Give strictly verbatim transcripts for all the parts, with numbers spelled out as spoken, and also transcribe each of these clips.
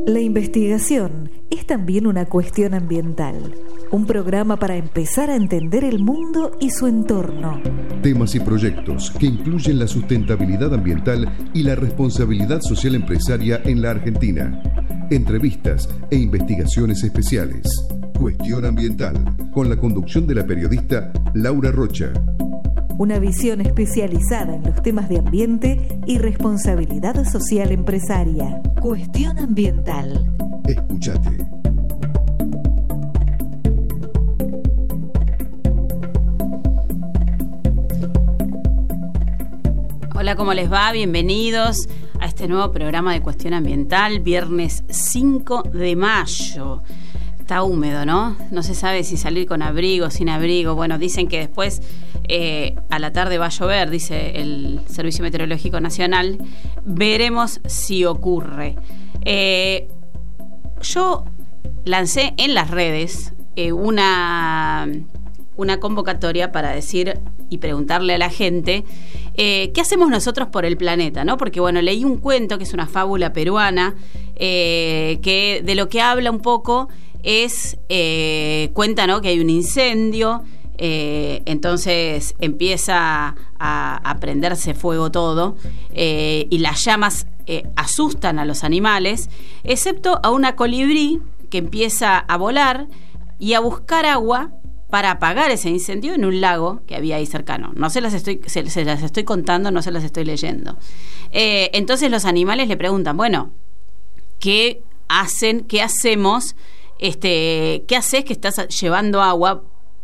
La investigación es también una cuestión ambiental, un programa para empezar a entender el mundo y su entorno. Temas y proyectos que incluyen la sustentabilidad ambiental y la responsabilidad social empresaria en la Argentina. Entrevistas e investigaciones especiales. Cuestión Ambiental, con la conducción de la periodista Laura Rocha. Una visión especializada en los temas de ambiente y responsabilidad social empresaria. Cuestión Ambiental. Escuchate. Hola, ¿cómo les va? Bienvenidos a este nuevo programa de Cuestión Ambiental, viernes cinco de mayo. Está húmedo, ¿no? No se sabe si salir con abrigo, sin abrigo. Bueno, dicen que después eh, a la tarde va a llover, dice el Servicio Meteorológico Nacional. Veremos si ocurre. Eh, yo lancé en las redes eh, una, una convocatoria para decir y preguntarle a la gente eh, qué hacemos nosotros por el planeta, ¿no? Porque, bueno, leí un cuento que es una fábula peruana eh, que de lo que habla un poco es, eh, cuenta, ¿no?, que hay un incendio, eh, entonces empieza a, a prenderse fuego todo, eh, y las llamas eh, asustan a los animales, excepto a una colibrí que empieza a volar y a buscar agua para apagar ese incendio en un lago que había ahí cercano. No se las estoy, se, se las estoy contando, no se las estoy leyendo. Eh, entonces los animales le preguntan, bueno, ¿qué hacen? ¿Qué hacemos? Este, ¿qué haces que estás llevando agua?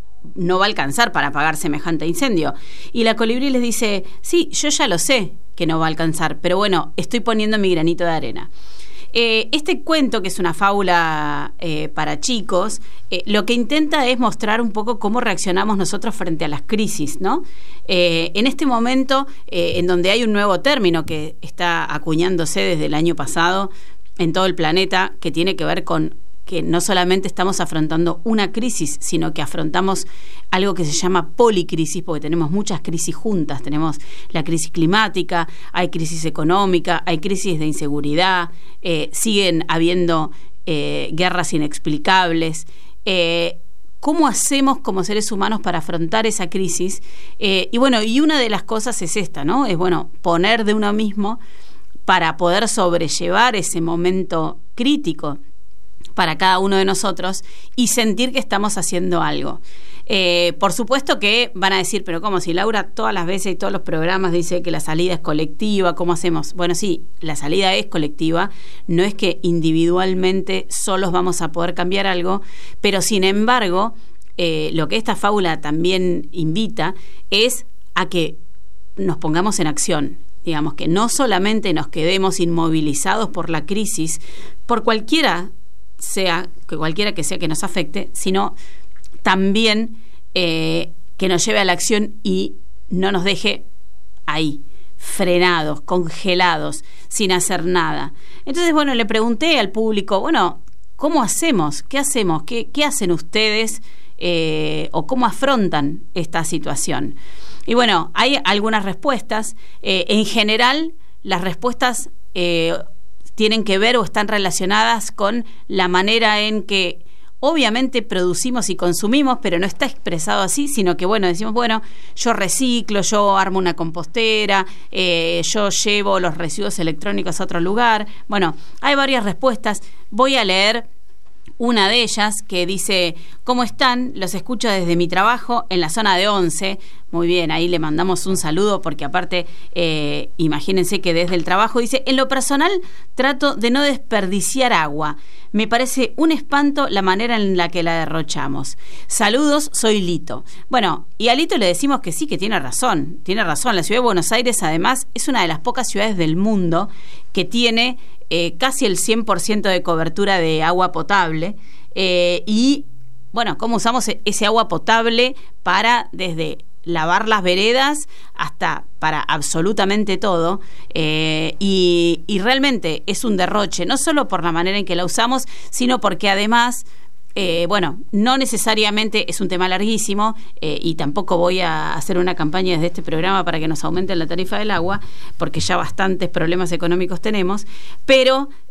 No va a alcanzar para apagar semejante incendio. Y la colibrí les dice, sí, yo ya lo sé que no va a alcanzar, pero bueno, estoy poniendo mi granito de arena. Eh, este cuento, que es una fábula eh, para chicos, eh, lo que intenta es mostrar un poco cómo reaccionamos nosotros frente a las crisis, ¿no? Eh, en este momento, eh, en donde hay un nuevo término que está acuñándose desde el año pasado en todo el planeta, que tiene que ver con que no solamente estamos afrontando una crisis, sino que afrontamos algo que se llama policrisis, porque tenemos muchas crisis juntas. Tenemos la crisis climática, hay crisis económica, hay crisis de inseguridad, eh, siguen habiendo eh, guerras inexplicables. Eh, ¿Cómo hacemos como seres humanos para afrontar esa crisis? Eh, y bueno, y una de las cosas es esta, ¿no? Es, bueno, poner de uno mismo para poder sobrellevar ese momento crítico para cada uno de nosotros y sentir que estamos haciendo algo. Eh, por supuesto que van a decir, pero ¿cómo? Si Laura todas las veces y todos los programas dice que la salida es colectiva, ¿cómo hacemos? Bueno, sí, la salida es colectiva, no es que individualmente solos vamos a poder cambiar algo, pero sin embargo, eh, lo que esta fábula también invita es a que nos pongamos en acción. Digamos, que no solamente nos quedemos inmovilizados por la crisis, por cualquiera sea, que cualquiera que sea que nos afecte, sino también eh, que nos lleve a la acción y no nos deje ahí, frenados, congelados, sin hacer nada. Entonces, bueno, le pregunté al público, bueno, ¿cómo hacemos? ¿Qué hacemos? ¿Qué, qué hacen ustedes? Eh, ¿O cómo afrontan esta situación? Y bueno, hay algunas respuestas. Eh, en general, las respuestas eh, tienen que ver o están relacionadas con la manera en que obviamente producimos y consumimos, pero no está expresado así, sino que, bueno, decimos, bueno, yo reciclo, yo armo una compostera, eh, yo llevo los residuos electrónicos a otro lugar. Bueno, hay varias respuestas. Voy a leer una de ellas que dice, ¿cómo están? Los escucho desde mi trabajo en la zona de Once. Muy bien, ahí le mandamos un saludo porque aparte, eh, imagínense que desde el trabajo dice, en lo personal trato de no desperdiciar agua. Me parece un espanto la manera en la que la derrochamos. Saludos, soy Lito. Bueno, y a Lito le decimos que sí, que tiene razón. Tiene razón, la ciudad de Buenos Aires además es una de las pocas ciudades del mundo que tiene Eh, casi el cien por ciento de cobertura de agua potable, eh, y bueno, ¿cómo usamos ese agua potable para desde lavar las veredas hasta para absolutamente todo? Eh, y, y realmente es un derroche, no solo por la manera en que la usamos, sino porque además Eh, bueno, no necesariamente es un tema larguísimo, eh, y tampoco voy a hacer una campaña desde este programa para que nos aumenten la tarifa del agua, porque ya bastantes problemas económicos tenemos, pero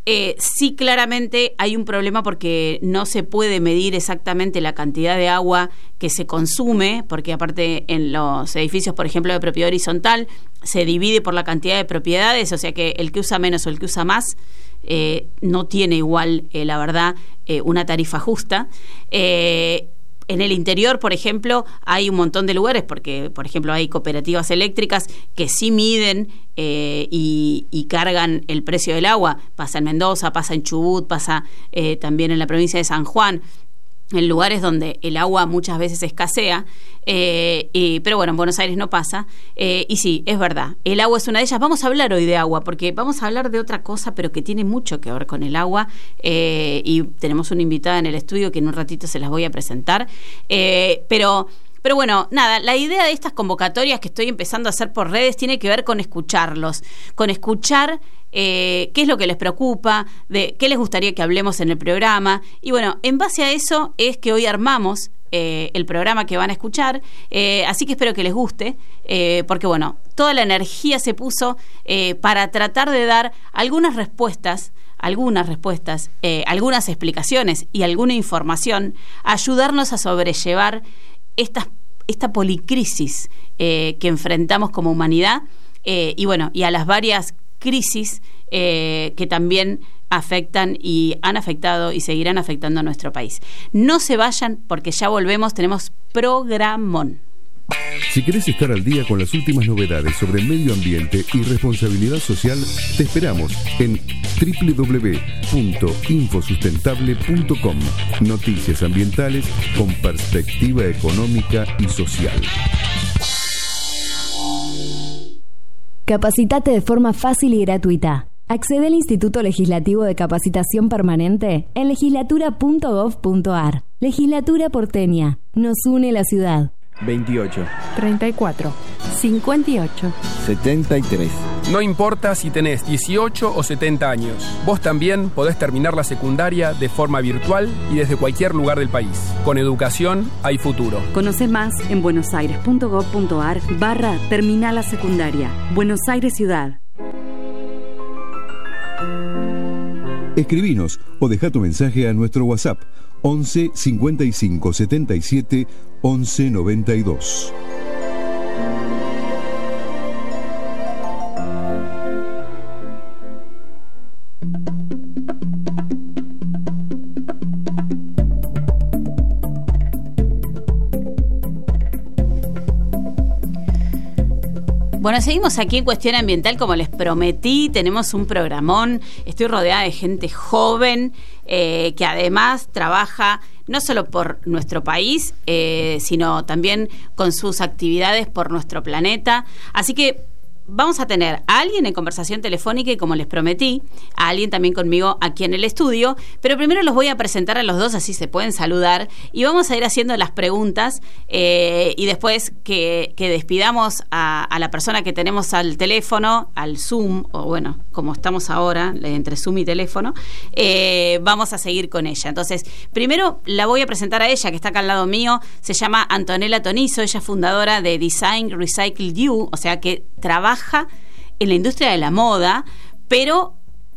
Eh, sí, claramente hay un problema porque no se puede medir exactamente la cantidad de agua que se consume, porque aparte en los edificios, por ejemplo, de propiedad horizontal, se divide por la cantidad de propiedades, o sea que el que usa menos o el que usa más eh, no tiene igual, eh, la verdad, eh, una tarifa justa. Eh, En el interior, por ejemplo, hay un montón de lugares, porque, por ejemplo, hay cooperativas eléctricas que sí miden eh, y, y cargan el precio del agua. Pasa en Mendoza, pasa en Chubut, pasa eh, también en la provincia de San Juan, en lugares donde el agua muchas veces escasea, eh, y, pero bueno, en Buenos Aires no pasa, eh, y sí, es verdad, el agua es una de ellas. Vamos a hablar hoy de agua, porque vamos a hablar de otra cosa, pero que tiene mucho que ver con el agua, eh, y tenemos una invitada en el estudio que en un ratito se las voy a presentar, eh, pero... Pero bueno, nada, la idea de estas convocatorias que estoy empezando a hacer por redes tiene que ver con escucharlos, con escuchar eh, qué es lo que les preocupa, de qué les gustaría que hablemos en el programa. Y bueno, en base a eso es que hoy armamos eh, el programa que van a escuchar, eh, así que espero que les guste, eh, porque bueno, toda la energía se puso eh, para tratar de dar algunas respuestas algunas respuestas, eh, algunas explicaciones y alguna información, ayudarnos a sobrellevar esta, esta policrisis eh, que enfrentamos como humanidad, eh, y bueno, y a las varias crisis eh, que también afectan y han afectado y seguirán afectando a nuestro país. No se vayan porque ya volvemos, tenemos programón. Si querés estar al día con las últimas novedades sobre medio ambiente y responsabilidad social, te esperamos en doble u doble u doble u punto infosustentable punto com. Noticias ambientales con perspectiva económica y social. Capacitate de forma fácil y gratuita. Accede al Instituto Legislativo de Capacitación Permanente en legislatura punto gov punto ar. Legislatura porteña. Nos une la ciudad. veintiocho, treinta y cuatro, cincuenta y ocho, setenta y tres. No importa si tenés dieciocho o setenta años, vos también podés terminar la secundaria de forma virtual y desde cualquier lugar del país. Con educación hay futuro. Conoce más en buenosaires punto gov punto ar barra terminal la secundaria. Buenos Aires Ciudad. Escribinos o deja tu mensaje a nuestro WhatsApp once cincuenta y cinco setenta y siete once noventa y dos. Bueno, seguimos aquí en Cuestión Ambiental, como les prometí, tenemos un programón, estoy rodeada de gente joven, eh, que además trabaja no solo por nuestro país, eh, sino también con sus actividades por nuestro planeta, así que vamos a tener a alguien en conversación telefónica y, como les prometí, a alguien también conmigo aquí en el estudio, pero primero los voy a presentar a los dos, así se pueden saludar, y vamos a ir haciendo las preguntas, eh, y después que, que despidamos a, a la persona que tenemos al teléfono, al Zoom, o bueno, como estamos ahora, entre Zoom y teléfono, eh, vamos a seguir con ella. Entonces, primero la voy a presentar a ella, que está acá al lado mío, se llama Antonella Tonizo, ella es fundadora de Design Recycle You, o sea que trabaja en la industria de la moda, pero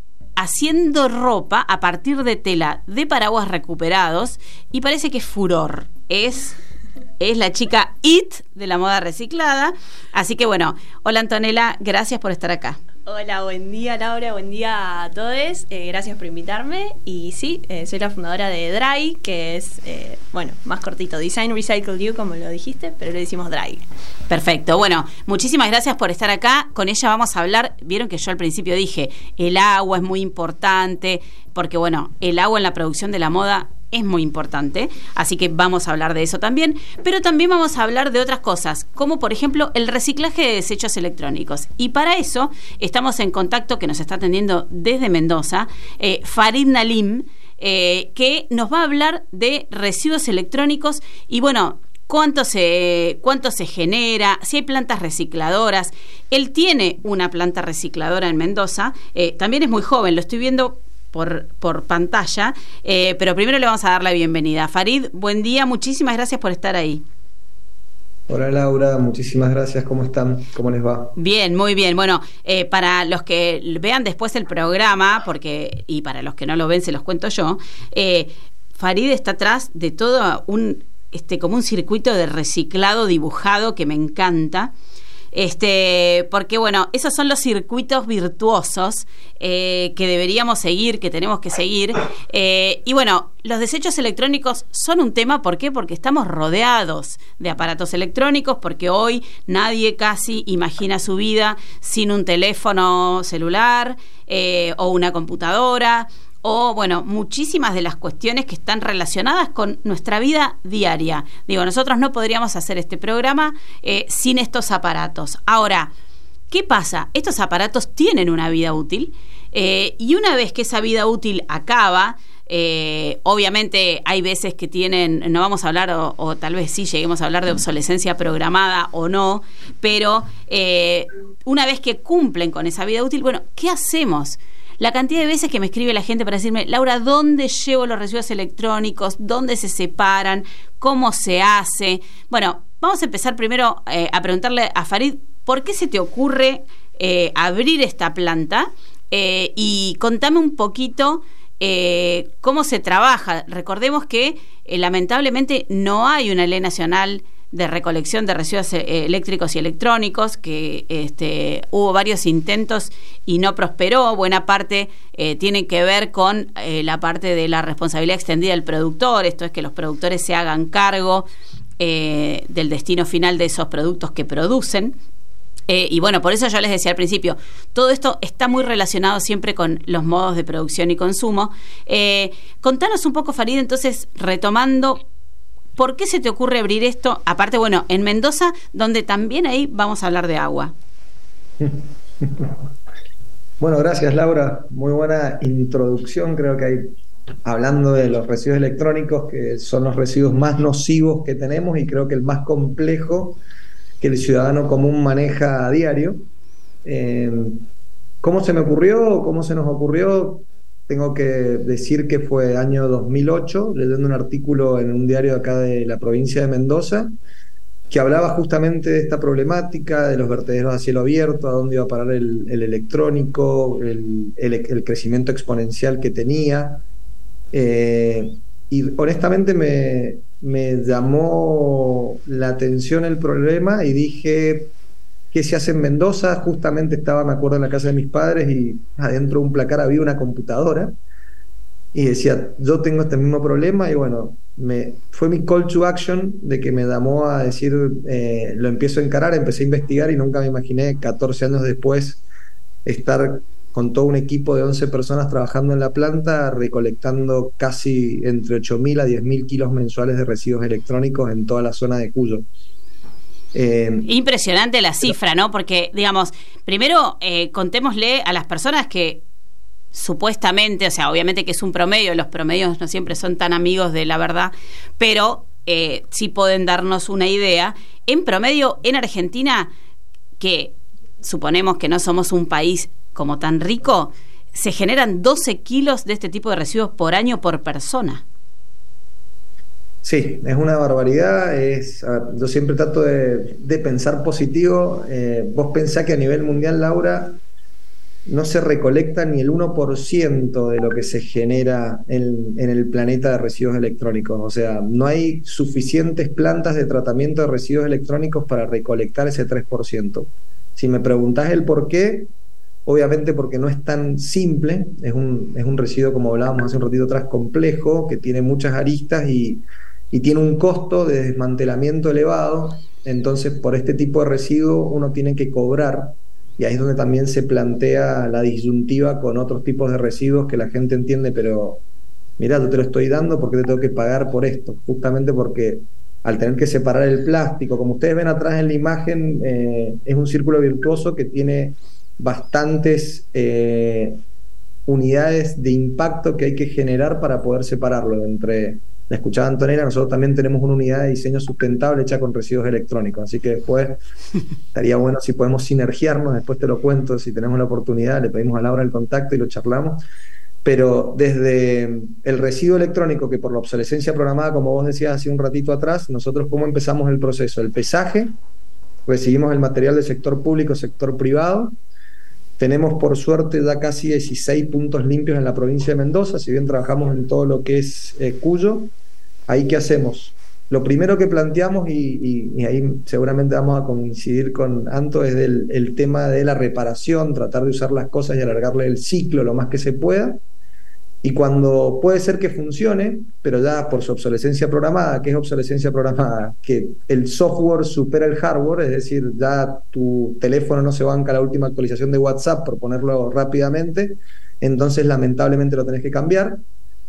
haciendo ropa a partir de tela de paraguas recuperados, y parece que es furor. Es, es la chica it de la moda reciclada. Así que bueno, hola Antonella, gracias por estar acá. Hola, buen día Laura, buen día a todos, eh, gracias por invitarme. Y sí, eh, soy la fundadora de Dry, que es, eh, bueno, más cortito, Design Recycle You, como lo dijiste, pero le decimos Dry. Perfecto, bueno, muchísimas gracias por estar acá. Con ella vamos a hablar, vieron que yo al principio dije, el agua es muy importante, porque bueno, el agua en la producción de la moda es muy importante, así que vamos a hablar de eso también, pero también vamos a hablar de otras cosas, como por ejemplo el reciclaje de desechos electrónicos. Y para eso estamos en contacto, que nos está atendiendo desde Mendoza, eh, Farid Nalim, eh, que nos va a hablar de residuos electrónicos y bueno, cuánto se, cuánto se genera, si hay plantas recicladoras. Él tiene una planta recicladora en Mendoza, eh, también es muy joven, lo estoy viendo Por, por pantalla, eh, pero primero le vamos a dar la bienvenida. Farid, buen día, muchísimas gracias por estar ahí. Hola Laura, muchísimas gracias, ¿cómo están? ¿Cómo les va? Bien, muy bien. Bueno, eh, para los que vean después el programa, porque y para los que no lo ven se los cuento yo, eh, Farid está atrás de todo un, este, como un circuito de reciclado dibujado que me encanta. Este, porque bueno, esos son los circuitos virtuosos eh, que deberíamos seguir, que tenemos que seguir. Eh, y bueno, los desechos electrónicos son un tema, ¿por qué? Porque estamos rodeados de aparatos electrónicos, porque hoy nadie casi imagina su vida sin un teléfono celular eh, o una computadora, o bueno, muchísimas de las cuestiones que están relacionadas con nuestra vida diaria. Digo, nosotros no podríamos hacer este programa eh, sin estos aparatos. Ahora, ¿qué pasa? Estos aparatos tienen una vida útil eh, y una vez que esa vida útil acaba, eh, obviamente hay veces que tienen, no vamos a hablar, o, o tal vez sí lleguemos a hablar de obsolescencia programada o no, pero eh, una vez que cumplen con esa vida útil, bueno, ¿qué hacemos? La cantidad de veces que me escribe la gente para decirme, Laura, ¿dónde llevo los residuos electrónicos? ¿Dónde se separan? ¿Cómo se hace? Bueno, vamos a empezar primero eh, a preguntarle a Farid, ¿por qué se te ocurre eh, abrir esta planta? Eh, y contame un poquito eh, cómo se trabaja. Recordemos que eh, lamentablemente no hay una ley nacional de recolección de residuos eléctricos y electrónicos, que este, hubo varios intentos y no prosperó. Buena parte eh, tiene que ver con eh, la parte de la responsabilidad extendida del productor, esto es que los productores se hagan cargo eh, del destino final de esos productos que producen. Eh, y bueno, por eso yo les decía al principio, todo esto está muy relacionado siempre con los modos de producción y consumo. Eh, contanos un poco, Farid, entonces, retomando, ¿por qué se te ocurre abrir esto? Aparte, bueno, en Mendoza, donde también ahí vamos a hablar de agua. Bueno, gracias Laura, muy buena introducción. Creo que hay, hablando de los residuos electrónicos, que son los residuos más nocivos que tenemos y creo que el más complejo que el ciudadano común maneja a diario. Eh, ¿Cómo se me ocurrió? ¿Cómo se nos ocurrió? Tengo que decir que fue año dos mil ocho, leyendo un artículo en un diario acá de la provincia de Mendoza, que hablaba justamente de esta problemática, de los vertederos a cielo abierto, a dónde iba a parar el, el electrónico, el, el, el crecimiento exponencial que tenía. Eh, y honestamente me, me llamó la atención el problema y dije, ¿qué se hace en Mendoza? Justamente estaba, me acuerdo, en la casa de mis padres y adentro de un placar había una computadora y decía, yo tengo este mismo problema y bueno, me, fue mi call to action de que me llamó a decir, eh, lo empiezo a encarar, empecé a investigar y nunca me imaginé catorce años después estar con todo un equipo de once personas trabajando en la planta, recolectando casi entre ocho mil a diez mil kilos mensuales de residuos electrónicos en toda la zona de Cuyo. Eh, Impresionante la cifra, ¿no? Porque, digamos, primero eh, contémosle a las personas que supuestamente, o sea, obviamente que es un promedio, los promedios no siempre son tan amigos de la verdad, pero eh, sí pueden darnos una idea. En promedio, en Argentina, que suponemos que no somos un país como tan rico, se generan doce kilos de este tipo de residuos por año por persona. Sí, es una barbaridad. Es, a ver, yo siempre trato de, de pensar positivo. Eh, vos pensás que a nivel mundial, Laura, no se recolecta ni el uno por ciento de lo que se genera en, en el planeta de residuos electrónicos. O sea, no hay suficientes plantas de tratamiento de residuos electrónicos para recolectar ese tres por ciento. Si me preguntás el por qué, obviamente porque no es tan simple. Es un, es un residuo, como hablábamos hace un ratito atrás, complejo, que tiene muchas aristas y y tiene un costo de desmantelamiento elevado. Entonces, por este tipo de residuo uno tiene que cobrar, y ahí es donde también se plantea la disyuntiva con otros tipos de residuos que la gente entiende, pero mirá, yo te lo estoy dando, ¿por qué te tengo que pagar por esto? Justamente porque al tener que separar el plástico, como ustedes ven atrás en la imagen, eh, es un círculo virtuoso que tiene bastantes eh, unidades de impacto que hay que generar para poder separarlo. Entre la escuchaba Antonella, nosotros también tenemos una unidad de diseño sustentable hecha con residuos electrónicos, así que después estaría bueno si podemos sinergiarnos, después te lo cuento, si tenemos la oportunidad, le pedimos a Laura el contacto y lo charlamos, Pero desde el residuo electrónico, que por la obsolescencia programada, como vos decías hace un ratito atrás, nosotros cómo empezamos el proceso, el pesaje, recibimos el material del sector público, sector privado, tenemos por suerte ya casi dieciséis puntos limpios en la provincia de Mendoza, si bien trabajamos en todo lo que es eh, Cuyo. ¿Ahí qué hacemos? Lo primero que planteamos, y, y, y ahí seguramente vamos a coincidir con Anto, es del, el tema de la reparación, tratar de usar las cosas y alargarle el ciclo lo más que se pueda. Y cuando puede ser que funcione, pero ya por su obsolescencia programada, ¿qué es obsolescencia programada? Que el software supera el hardware, es decir, ya tu teléfono no se banca la última actualización de WhatsApp, por ponerlo rápidamente, entonces lamentablemente lo tenés que cambiar.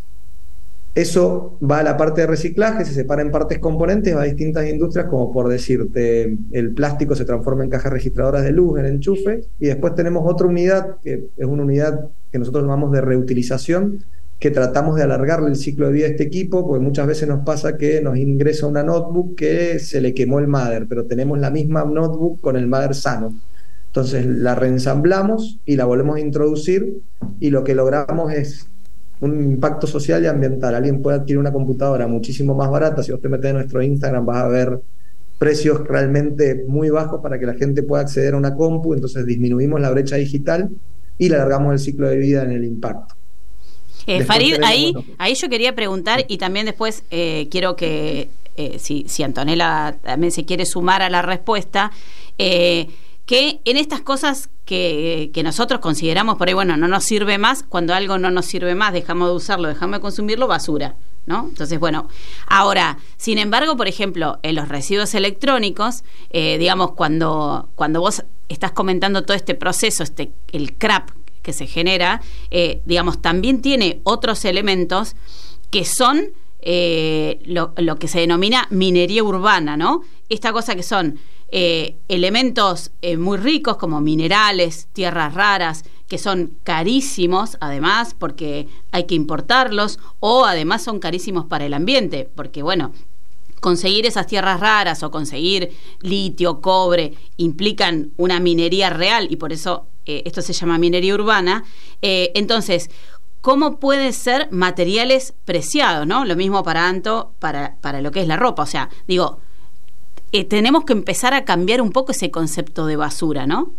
Eso va a la parte de reciclaje, se separa en partes componentes, va a distintas industrias, como por decirte, el plástico se transforma en cajas registradoras de luz, en enchufe, y después tenemos otra unidad, que es una unidad que nosotros llamamos de reutilización, que tratamos de alargarle el ciclo de vida a este equipo, porque muchas veces nos pasa que nos ingresa una notebook que se le quemó el mother, pero tenemos la misma notebook con el mother sano. Entonces la reensamblamos y la volvemos a introducir, y lo que logramos es un impacto social y ambiental. Alguien puede adquirir una computadora muchísimo más barata. Si vos te metes en nuestro Instagram vas a ver precios realmente muy bajos para que la gente pueda acceder a una compu. Entonces disminuimos la brecha digital y le alargamos el ciclo de vida en el impacto. Eh, Farid, tenemos, ahí, bueno, ahí yo quería preguntar, y también después eh, quiero que eh, si, si Antonella también se quiere sumar a la respuesta, eh, que en estas cosas que, que nosotros consideramos por ahí, bueno, no nos sirve más, cuando algo no nos sirve más, dejamos de usarlo, dejamos de consumirlo, basura, ¿no? Entonces, bueno, ahora, sin embargo, por ejemplo, en los residuos electrónicos, eh, digamos, cuando, cuando vos estás comentando todo este proceso, este el scrap que se genera, eh, digamos, también tiene otros elementos que son eh, lo, lo que se denomina minería urbana, ¿no? Esta cosa que son Eh, elementos eh, muy ricos como minerales, tierras raras, que son carísimos además porque hay que importarlos, o además son carísimos para el ambiente porque, bueno, conseguir esas tierras raras o conseguir litio, cobre, implican una minería real, y por eso eh, esto se llama minería urbana. Eh, entonces, ¿cómo pueden ser materiales preciados, ¿no? Lo mismo para Anto, para, para lo que es la ropa. O sea, digo, Eh, tenemos que empezar a cambiar un poco ese concepto de basura, ¿no?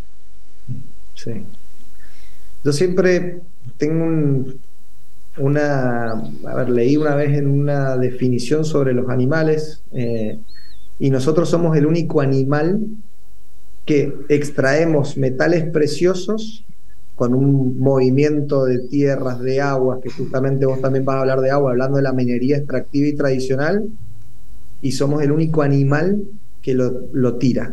Sí. Yo siempre tengo un, una... A ver, leí una vez en una definición sobre los animales, eh, y nosotros somos el único animal que extraemos metales preciosos con un movimiento de tierras, de aguas, que justamente vos también vas a hablar de agua, hablando de la minería extractiva y tradicional, y somos el único animal que lo, lo tira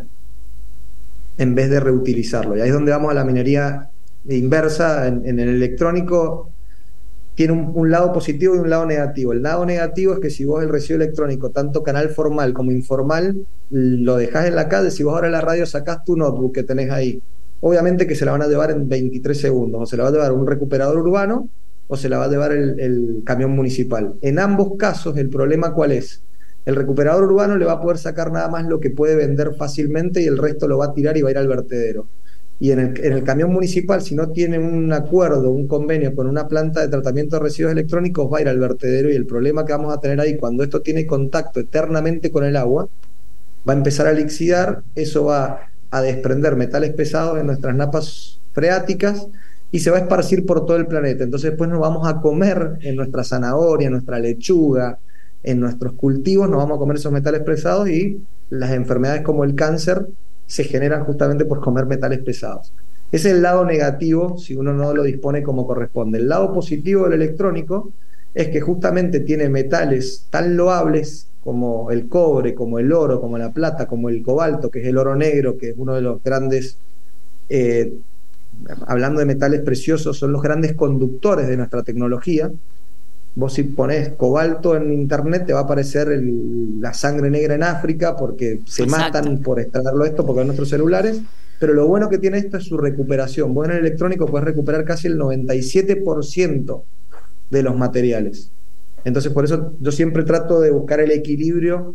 en vez de reutilizarlo. Y ahí es donde vamos a la minería inversa. En, en el electrónico tiene un, un lado positivo y un lado negativo. El lado negativo es que si vos el residuo electrónico, tanto canal formal como informal, lo dejás en la calle, si vos ahora en la radio sacás tu notebook que tenés ahí, obviamente que se la van a llevar en veintitrés segundos, o se la va a llevar un recuperador urbano o se la va a llevar el, el camión municipal. En ambos casos, ¿el problema cuál es? El recuperador urbano le va a poder sacar nada más lo que puede vender fácilmente y el resto lo va a tirar y va a ir al vertedero. Y en el, en el camión municipal, si no tiene un acuerdo, un convenio con una planta de tratamiento de residuos electrónicos, va a ir al vertedero, y el problema que vamos a tener ahí, cuando esto tiene contacto eternamente con el agua, va a empezar a lixiviar, eso va a desprender metales pesados en nuestras napas freáticas y se va a esparcir por todo el planeta. Entonces después nos vamos a comer en nuestra zanahoria, en nuestra lechuga, en nuestros cultivos, nos vamos a comer esos metales pesados, y las enfermedades como el cáncer se generan justamente por comer metales pesados. Ese es el lado negativo si uno no lo dispone como corresponde. El lado positivo del electrónico es que justamente tiene metales tan loables como el cobre, como el oro, como la plata, como el cobalto, que es el oro negro, que es uno de los grandes, eh, hablando de metales preciosos, son los grandes conductores de nuestra tecnología. Vos si ponés cobalto en internet te va a aparecer el, la sangre negra en África, porque se Exacto. matan por extraerlo esto, porque en nuestros celulares. Pero lo bueno que tiene esto es su recuperación. Vos en el electrónico podés recuperar casi el noventa y siete por ciento de los materiales. Entonces por eso yo siempre trato de buscar el equilibrio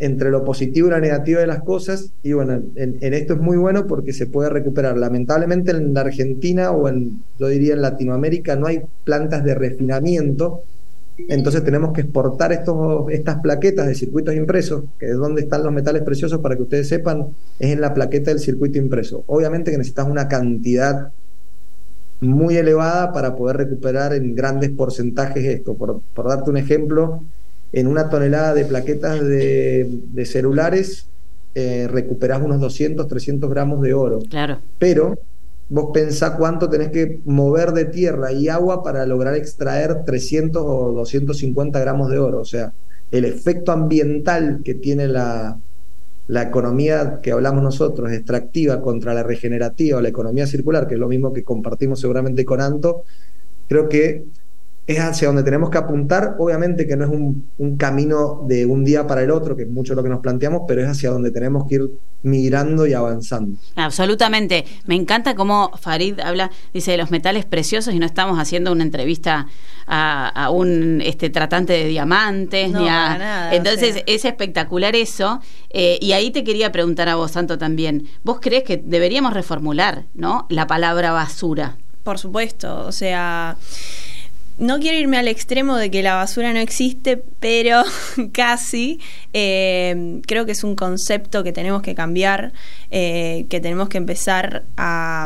entre lo positivo y lo negativo de las cosas, y bueno, en, en esto es muy bueno porque se puede recuperar. Lamentablemente en la Argentina o en, yo diría en Latinoamérica, no hay plantas de refinamiento, entonces tenemos que exportar estos, estas plaquetas de circuitos impresos, que es donde están los metales preciosos, para que ustedes sepan, es en la plaqueta del circuito impreso. Obviamente que necesitas una cantidad muy elevada para poder recuperar en grandes porcentajes esto. Por, por darte un ejemplo, en una tonelada de plaquetas de, de celulares eh, recuperás unos doscientos, trescientos gramos de oro. Claro. Pero vos pensás cuánto tenés que mover de tierra y agua para lograr extraer trescientos o doscientos cincuenta gramos de oro. O sea, el efecto ambiental que tiene la, la economía que hablamos nosotros, extractiva contra la regenerativa o la economía circular, que es lo mismo que compartimos seguramente con Anto, creo que es hacia donde tenemos que apuntar. Obviamente que no es un, un camino de un día para el otro, que es mucho lo que nos planteamos, pero es hacia donde tenemos que ir migrando y avanzando. Absolutamente. Me encanta cómo Farid habla, dice, de los metales preciosos, y no estamos haciendo una entrevista a, a un este tratante de diamantes, no, ni a... Nada, Entonces, o sea. es espectacular eso. Eh, y ahí te quería preguntar a vos, Santo, también. ¿Vos creés que deberíamos reformular, ¿no?, la palabra basura? Por supuesto, o sea... No quiero irme al extremo de que la basura no existe, pero casi. Eh, creo que es un concepto que tenemos que cambiar, eh, que tenemos que empezar a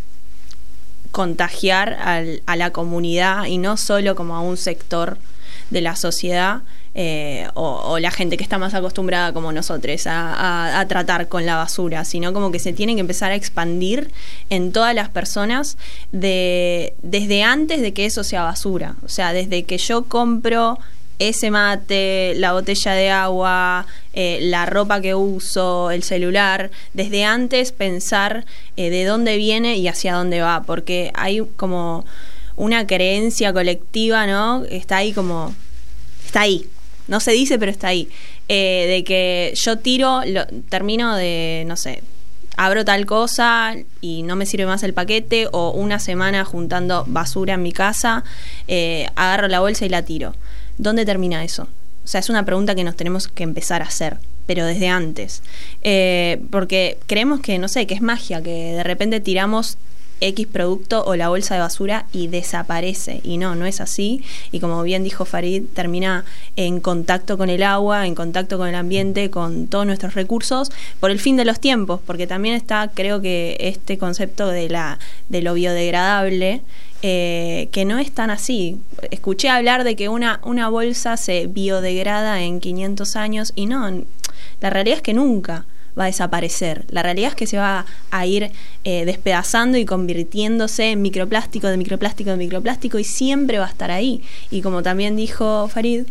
contagiar al, a la comunidad, y no solo como a un sector de la sociedad, eh, o, o la gente que está más acostumbrada como nosotros a, a, a tratar con la basura, sino como que se tiene que empezar a expandir en todas las personas de, desde antes de que eso sea basura. O sea, desde que yo compro ese mate, la botella de agua, eh, la ropa que uso, el celular, desde antes pensar eh, de dónde viene y hacia dónde va, porque hay como una creencia colectiva, ¿no? Está ahí como... Está ahí. No se dice, pero está ahí. Eh, de que yo tiro, lo, termino de, no sé, abro tal cosa y no me sirve más el paquete, o una semana juntando basura en mi casa, eh, agarro la bolsa y la tiro. ¿Dónde termina eso? O sea, es una pregunta que nos tenemos que empezar a hacer, pero desde antes. Eh, porque creemos que, no sé, que es magia, que de repente tiramos X producto o la bolsa de basura y desaparece, y no, no es así, y como bien dijo Farid, termina en contacto con el agua, en contacto con el ambiente, con todos nuestros recursos, por el fin de los tiempos, porque también está, creo que este concepto de la de lo biodegradable, eh, que no es tan así. Escuché hablar de que una, una bolsa se biodegrada en quinientos años, y no, la realidad es que nunca va a desaparecer. La realidad es que se va a ir eh, despedazando y convirtiéndose en microplástico, de microplástico, de microplástico, y siempre va a estar ahí. Y como también dijo Farid,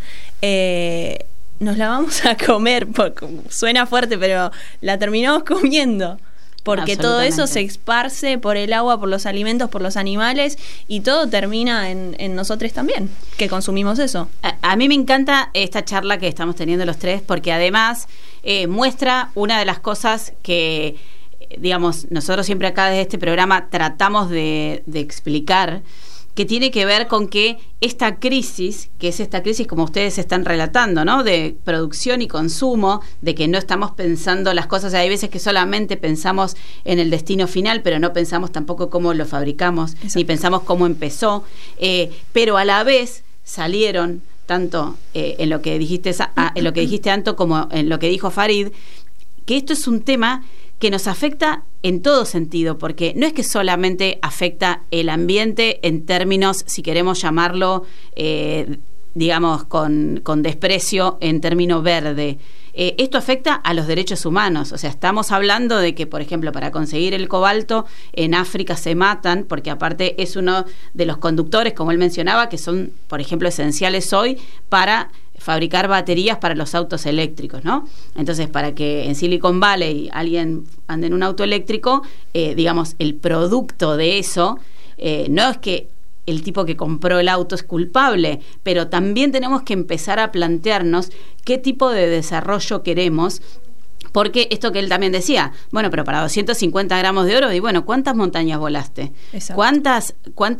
eh, nos la vamos a comer, porque suena fuerte, pero la terminamos comiendo. Porque todo eso se esparce por el agua, por los alimentos, por los animales, y todo termina en, en nosotros también, que consumimos eso. A, a mí me encanta esta charla que estamos teniendo los tres, porque además eh, muestra una de las cosas que, digamos, nosotros siempre acá desde este programa tratamos de, de explicar, que tiene que ver con que esta crisis, que es esta crisis como ustedes están relatando, ¿no?, de producción y consumo, de que no estamos pensando las cosas, hay veces que solamente pensamos en el destino final, pero no pensamos tampoco cómo lo fabricamos, Exacto. ni pensamos cómo empezó, eh, pero a la vez salieron, tanto eh, en lo que dijiste, en lo que dijiste Anto, como en lo que dijo Farid, que esto es un tema que nos afecta en todo sentido, porque no es que solamente afecta el ambiente en términos, si queremos llamarlo, eh, digamos, con, con desprecio, en término verde. Eh, esto afecta a los derechos humanos, o sea, estamos hablando de que, por ejemplo, para conseguir el cobalto en África se matan, porque aparte es uno de los conductores, como él mencionaba, que son, por ejemplo, esenciales hoy para fabricar baterías para los autos eléctricos, ¿no? Entonces, para que en Silicon Valley alguien ande en un auto eléctrico, eh, digamos, el producto de eso, eh, no es que el tipo que compró el auto es culpable, pero también tenemos que empezar a plantearnos qué tipo de desarrollo queremos, porque esto que él también decía, bueno, pero para doscientos cincuenta gramos de oro, y bueno, ¿cuántas montañas volaste? Exacto. ¿Cuántas, cuántas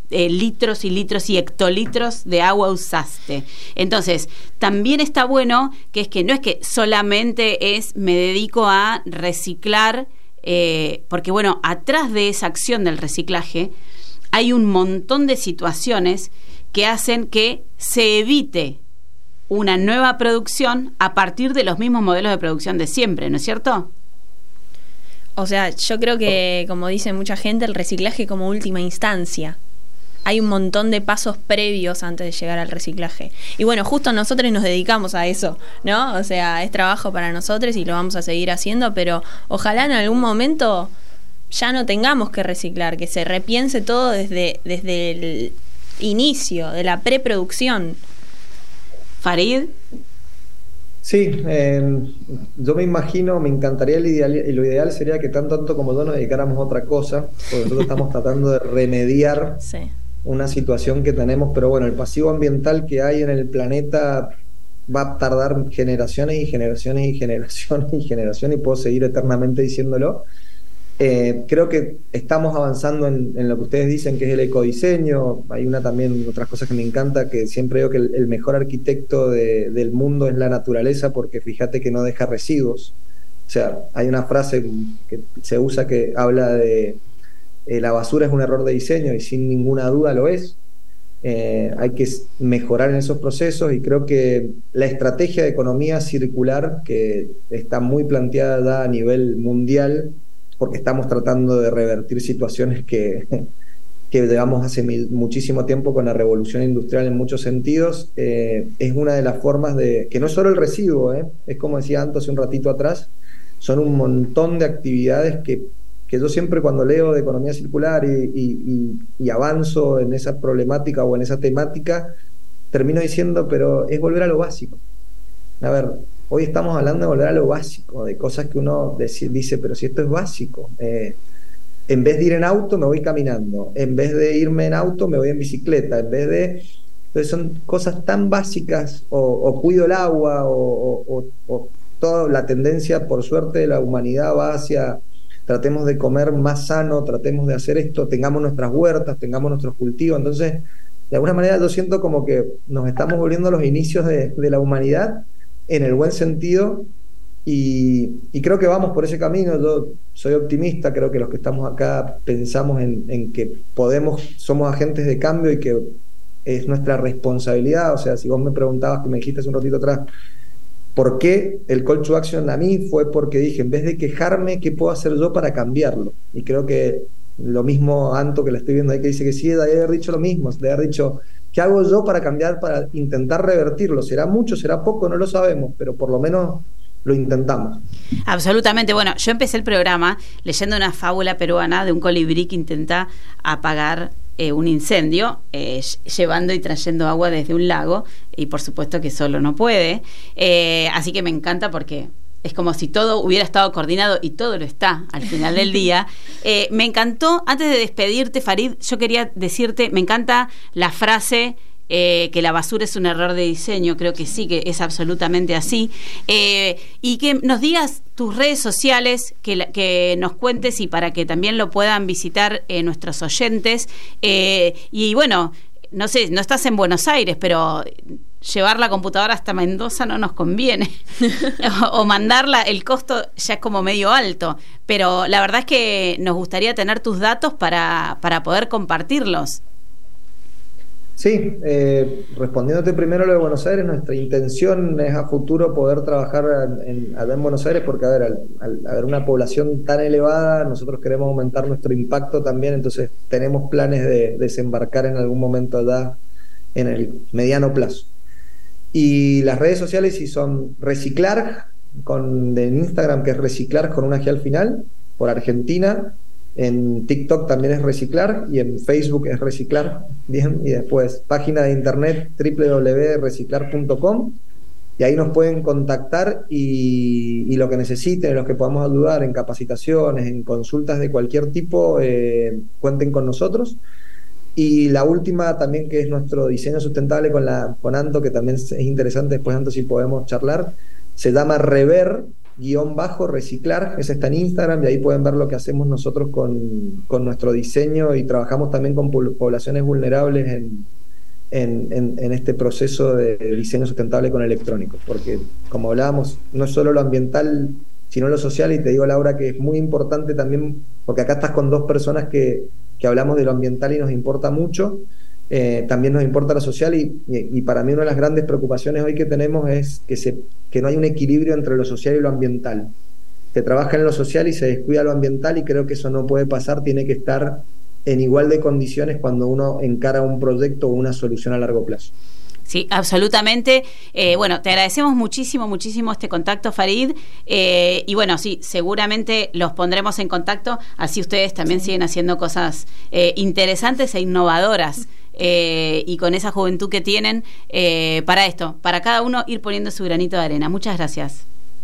eh, litros y litros y hectolitros de agua usaste. Entonces, también está bueno que es que no es que solamente es me dedico a reciclar, eh, porque bueno, atrás de esa acción del reciclaje hay un montón de situaciones que hacen que se evite una nueva producción a partir de los mismos modelos de producción de siempre, ¿no es cierto? O sea, yo creo que, como dice mucha gente, el reciclaje como última instancia. Hay un montón de pasos previos antes de llegar al reciclaje. Y bueno, justo nosotros nos dedicamos a eso, ¿no? O sea, es trabajo para nosotros y lo vamos a seguir haciendo, pero ojalá en algún momento ya no tengamos que reciclar, que se repiense todo desde, desde el inicio, de la preproducción. Farid. Sí, eh, yo me imagino, me encantaría, el ideal, lo ideal sería que tanto, tanto como yo nos dedicáramos a otra cosa, porque nosotros estamos tratando de remediar sí. una situación que tenemos, pero bueno, el pasivo ambiental que hay en el planeta va a tardar generaciones y generaciones y generaciones y generaciones, y puedo seguir eternamente diciéndolo. Eh, creo que estamos avanzando en, en lo que ustedes dicen que es el ecodiseño. Hay una también, otras cosas que me encanta, que siempre digo que el, el mejor arquitecto de, del mundo es la naturaleza, porque fíjate que no deja residuos. O sea, hay una frase que se usa que habla de eh, la basura es un error de diseño, y sin ninguna duda lo es. Eh, hay que mejorar en esos procesos, y creo que la estrategia de economía circular, que está muy planteada ya a nivel mundial, porque estamos tratando de revertir situaciones que, que llevamos hace mil, muchísimo tiempo con la revolución industrial en muchos sentidos, eh, es una de las formas de, que no es solo el residuo, eh, es como decía Anto hace un ratito atrás, son un montón de actividades que, que yo siempre cuando leo de economía circular y, y, y, y avanzo en esa problemática o en esa temática, termino diciendo, pero es volver a lo básico. A ver, hoy estamos hablando de volver a lo básico, de cosas que uno dice, pero si esto es básico. Eh, en vez de ir en auto, me voy caminando. En vez de irme en auto, me voy en bicicleta. En vez de... Entonces son cosas tan básicas, o, o cuido el agua, o, o, o toda la tendencia, por suerte, de la humanidad va hacia... Tratemos de comer más sano, tratemos de hacer esto, tengamos nuestras huertas, tengamos nuestros cultivos. Entonces, de alguna manera yo siento como que nos estamos volviendo a los inicios de, de la humanidad, en el buen sentido, y, y creo que vamos por ese camino. Yo soy optimista, creo que los que estamos acá pensamos en, en que podemos, somos agentes de cambio y que es nuestra responsabilidad. O sea, si vos me preguntabas, que me dijiste hace un ratito atrás, ¿por qué el call to action a mí? Fue porque dije, en vez de quejarme, ¿qué puedo hacer yo para cambiarlo? Y creo que lo mismo Anto, que la estoy viendo ahí, que dice que sí, de haber dicho lo mismo, de haber dicho... ¿Qué hago yo para cambiar, para intentar revertirlo? ¿Será mucho, será poco? No lo sabemos, pero por lo menos lo intentamos. Absolutamente. Bueno, yo empecé el programa leyendo una fábula peruana de un colibrí que intenta apagar eh, un incendio, eh, llevando y trayendo agua desde un lago, y por supuesto que solo no puede. Eh, así que me encanta porque... es como si todo hubiera estado coordinado, y todo lo está al final del día. Eh, me encantó, antes de despedirte, Farid, yo quería decirte, me encanta la frase eh, que la basura es un error de diseño. Creo que sí, que es absolutamente así. Eh, y que nos digas tus redes sociales, que, la, que nos cuentes, y para que también lo puedan visitar eh, nuestros oyentes. Eh, y bueno, no sé, no estás en Buenos Aires, pero... llevar la computadora hasta Mendoza no nos conviene o, o mandarla, el costo ya es como medio alto, pero la verdad es que nos gustaría tener tus datos para, para poder compartirlos. Sí, eh, respondiéndote primero lo de Buenos Aires, nuestra intención es a futuro poder trabajar en, allá en Buenos Aires, porque a ver, al, al haber una población tan elevada, nosotros queremos aumentar nuestro impacto también, entonces tenemos planes de desembarcar en algún momento allá en el mediano plazo. Y las redes sociales sí son Reciclar, con, en Instagram, que es Reciclar con una G al final, por Argentina. En TikTok también es Reciclar, y en Facebook es Reciclar. Bien, y después página de internet doble u doble u doble u punto reciclar punto com, y ahí nos pueden contactar, y, y lo que necesiten, los que podamos ayudar en capacitaciones, en consultas de cualquier tipo, eh, cuenten con nosotros. Y la última también, que es nuestro diseño sustentable con, la, con Anto, que también es interesante, después Anto si podemos charlar, se llama Rever, guión bajo reciclar, ese está en Instagram, y ahí pueden ver lo que hacemos nosotros con, con nuestro diseño, y trabajamos también con poblaciones vulnerables en, en, en, en este proceso de diseño sustentable con electrónicos, porque como hablábamos, no es solo lo ambiental, sino lo social, y te digo, Laura, que es muy importante también, porque acá estás con dos personas que, que hablamos de lo ambiental y nos importa mucho. Eh, también nos importa lo social, y, y, y para mí una de las grandes preocupaciones hoy que tenemos es que, se, que no hay un equilibrio entre lo social y lo ambiental. Se trabaja en lo social y se descuida lo ambiental, y creo que eso no puede pasar, tiene que estar en igual de condiciones cuando uno encara un proyecto o una solución a largo plazo. Sí, absolutamente. Eh, bueno, te agradecemos muchísimo, muchísimo este contacto, Farid. Eh, y bueno, sí, seguramente los pondremos en contacto, así ustedes también siguen haciendo cosas eh, interesantes e innovadoras. Eh, y con esa juventud que tienen eh, para esto, para cada uno ir poniendo su granito de arena. Muchas gracias.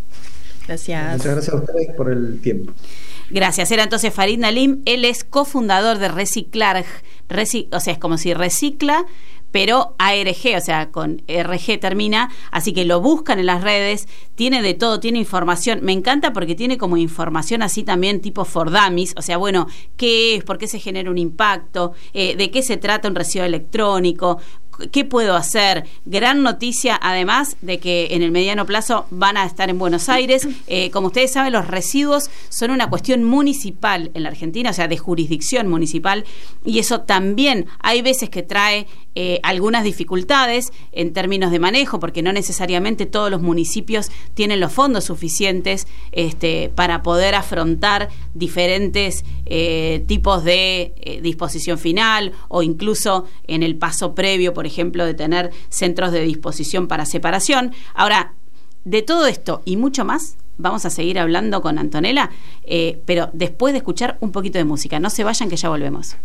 Gracias. Muchas gracias a ustedes por el tiempo. Gracias. Era entonces Farid Nalim, él es cofundador de Reciclar, Reci- o sea, es como si recicla, pero A R G, o sea, con R G termina, así que lo buscan en las redes, tiene de todo, tiene información, me encanta porque tiene como información así también tipo for dummies, o sea, bueno, ¿qué es? ¿Por qué se genera un impacto? Eh, ¿De qué se trata un residuo electrónico? ¿Qué puedo hacer? Gran noticia, además de que en el mediano plazo van a estar en Buenos Aires. Eh, como ustedes saben, los residuos son una cuestión municipal en la Argentina, o sea, de jurisdicción municipal, y eso también hay veces que trae eh, algunas dificultades en términos de manejo, porque no necesariamente todos los municipios tienen los fondos suficientes este, para poder afrontar diferentes eh, tipos de eh, disposición final, o incluso en el paso previo, por ejemplo, de tener centros de disposición para separación. Ahora, de todo esto y mucho más vamos a seguir hablando con Antonella, eh, pero después de escuchar un poquito de música. No se vayan, que ya volvemos.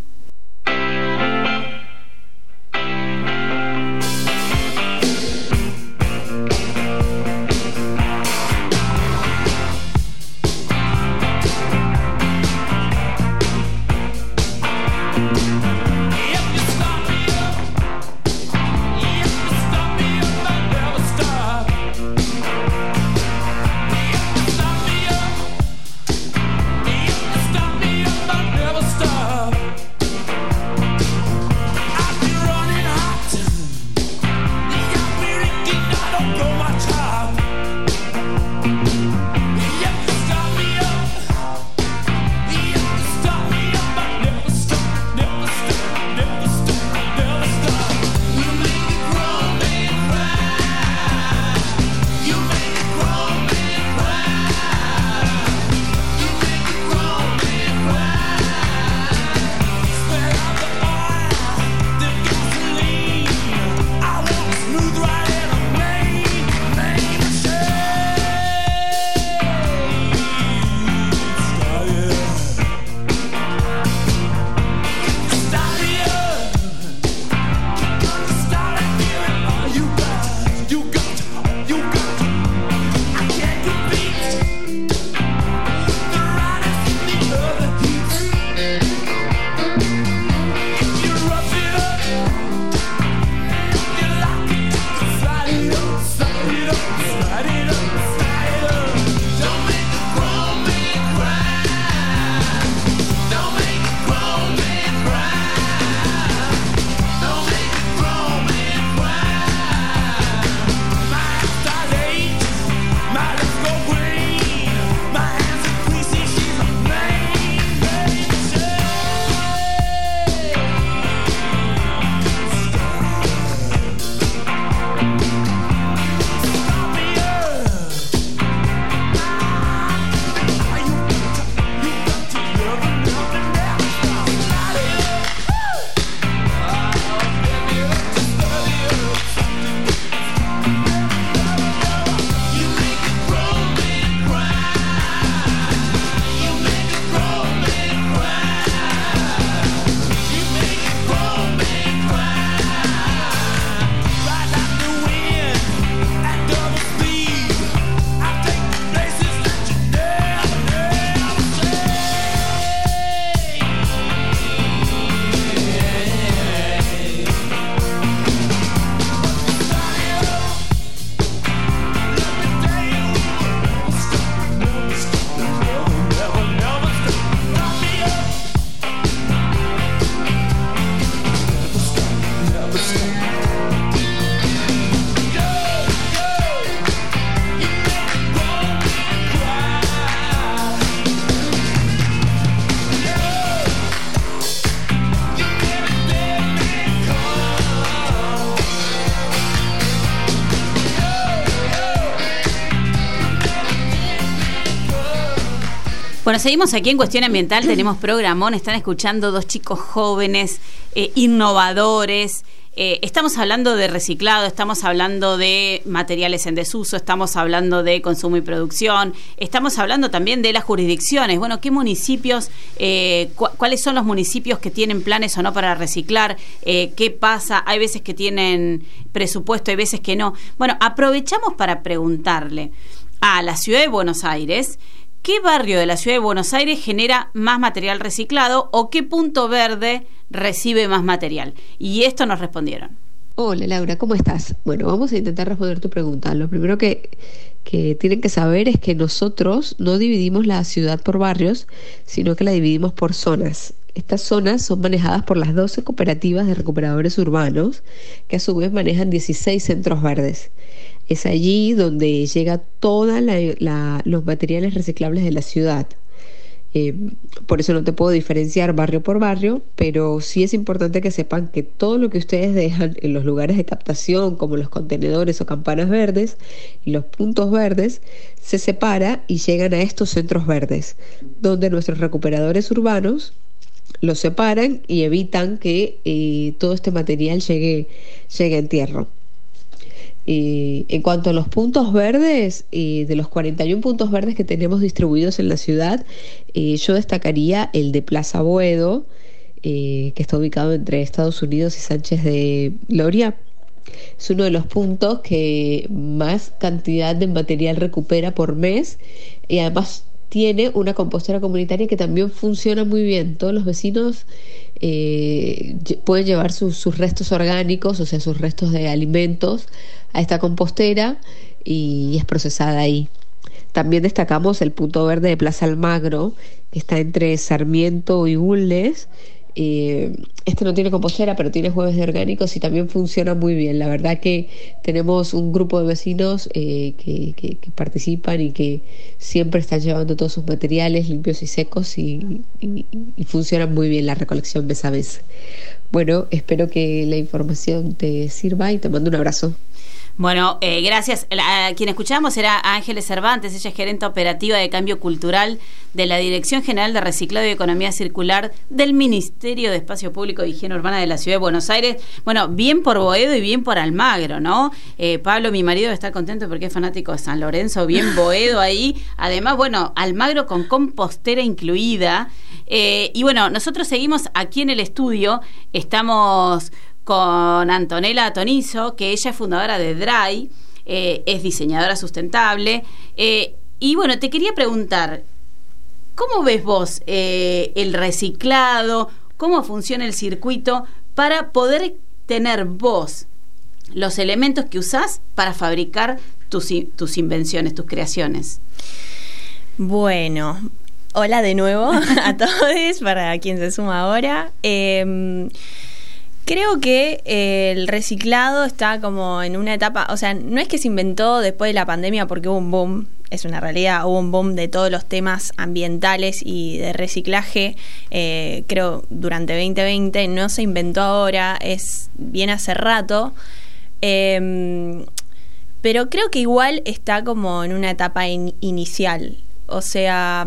Stop me up, I never stop. Bueno, seguimos aquí en Cuestión Ambiental, tenemos programón, están escuchando dos chicos jóvenes, eh, innovadores. Eh, estamos hablando de reciclado, estamos hablando de materiales en desuso, estamos hablando de consumo y producción, estamos hablando también de las jurisdicciones. Bueno, ¿qué municipios, eh, cu- cuáles son los municipios que tienen planes o no para reciclar? Eh, ¿Qué pasa? Hay veces que tienen presupuesto, hay veces que no. Bueno, aprovechamos para preguntarle a la Ciudad de Buenos Aires, ¿qué barrio de la Ciudad de Buenos Aires genera más material reciclado o qué punto verde recibe más material? Y esto nos respondieron. Hola Laura, ¿cómo estás? Bueno, vamos a intentar responder tu pregunta. Lo primero que, que tienen que saber es que nosotros no dividimos la ciudad por barrios, sino que la dividimos por zonas. Estas zonas son manejadas por las doce cooperativas de recuperadores urbanos, que a su vez manejan dieciséis centros verdes. Es allí donde llega todos la, los materiales reciclables de la ciudad. Eh, por eso no te puedo diferenciar barrio por barrio, pero sí es importante que sepan que todo lo que ustedes dejan en los lugares de captación, como los contenedores o campanas verdes y los puntos verdes, se separa y llegan a estos centros verdes, donde nuestros recuperadores urbanos los separan y evitan que eh, todo este material llegue, llegue a entierro. Eh, en cuanto a los puntos verdes, eh, de los cuarenta y uno puntos verdes que tenemos distribuidos en la ciudad, eh, yo destacaría el de Plaza Boedo, eh, que está ubicado entre Estados Unidos y Sánchez de Gloria. Es uno de los puntos que más cantidad de material recupera por mes y además tiene una compostera comunitaria que también funciona muy bien. Todos los vecinos eh, pueden llevar sus, sus restos orgánicos, o sea, sus restos de alimentos, a esta compostera y es procesada ahí. También destacamos el punto verde de Plaza Almagro, que está entre Sarmiento y Bulnes. Eh, este no tiene compostera, pero tiene jueves de orgánicos y también funciona muy bien. La verdad que tenemos un grupo de vecinos eh, que, que, que participan y que siempre están llevando todos sus materiales limpios y secos y, y, y funcionan muy bien la recolección mes a mes. Bueno, espero que la información te sirva y te mando un abrazo. Bueno, eh, gracias. A quien escuchamos era Ángeles Cervantes, ella es gerente operativa de Cambio Cultural de la Dirección General de Reciclado y Economía Circular del Ministerio de Espacio Público y Higiene Urbana de la Ciudad de Buenos Aires. Bueno, bien por Boedo y bien por Almagro, ¿no? Eh, Pablo, mi marido, está contento porque es fanático de San Lorenzo, bien Boedo ahí. Además, bueno, Almagro con compostera incluida. Eh, y bueno, nosotros seguimos aquí en el estudio, estamos con Antonella Tonizo, que ella es fundadora de Dry, eh, es diseñadora sustentable. Eh, y bueno, te quería preguntar, ¿cómo ves vos eh, el reciclado? ¿Cómo funciona el circuito para poder tener vos los elementos que usás para fabricar tus, tus invenciones, tus creaciones? Bueno, hola de nuevo a todos, para quien se suma ahora. Eh, Creo que eh, el reciclado está como en una etapa, o sea, no es que se inventó después de la pandemia porque hubo un boom, es una realidad, hubo un boom de todos los temas ambientales y de reciclaje, eh, creo durante veinte veinte, no se inventó ahora, es bien hace rato, eh, pero creo que igual está como en una etapa in- inicial, o sea,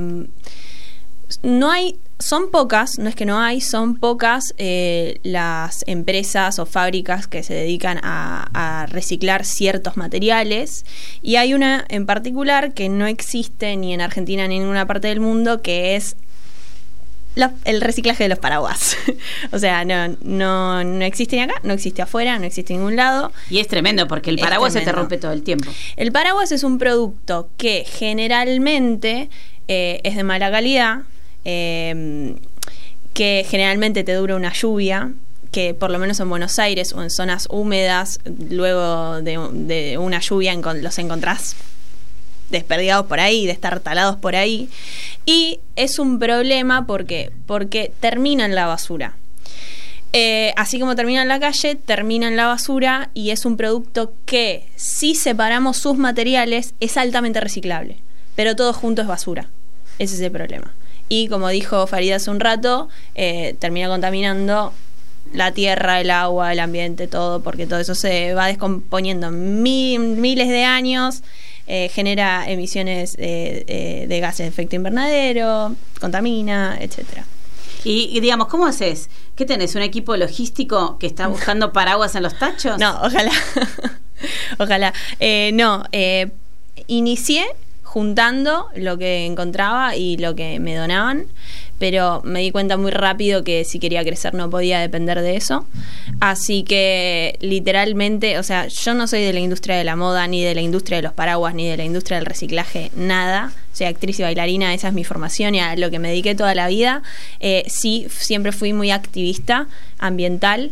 no hay... Son pocas, no es que no hay, son pocas eh, las empresas o fábricas que se dedican a, a reciclar ciertos materiales y hay una en particular que no existe ni en Argentina ni en ninguna parte del mundo, que es la, el reciclaje de los paraguas. O sea, no, no, no existe ni acá, no existe afuera, no existe en ningún lado. Y es tremendo porque el paraguas se te rompe todo el tiempo. El paraguas es un producto que generalmente eh, es de mala calidad, Eh, que generalmente te dura una lluvia, que por lo menos en Buenos Aires o en zonas húmedas, luego de, de una lluvia los encontrás desperdigados por ahí, destartalados por ahí, y es un problema porque, porque termina en la basura. Eh, así como termina en la calle, termina en la basura y es un producto que, si separamos sus materiales, es altamente reciclable, pero todo junto es basura. Ese es el problema. Y como dijo Farida hace un rato, eh, termina contaminando la tierra, el agua, el ambiente, todo, porque todo eso se va descomponiendo en mil, miles de años eh, genera emisiones eh, eh, de gases de efecto invernadero, contamina, etcétera. Y, y digamos, ¿cómo haces? ¿Qué tenés? ¿Un equipo logístico que está buscando paraguas en los tachos? No, ojalá. Ojalá. Eh, no, eh, inicié juntando lo que encontraba y lo que me donaban, pero me di cuenta muy rápido que si quería crecer no podía depender de eso. Así que literalmente, o sea, yo no soy de la industria de la moda, ni de la industria de los paraguas, ni de la industria del reciclaje, nada. Soy actriz y bailarina, esa es mi formación y a lo que me dediqué toda la vida. Eh, sí, siempre fui muy activista ambiental.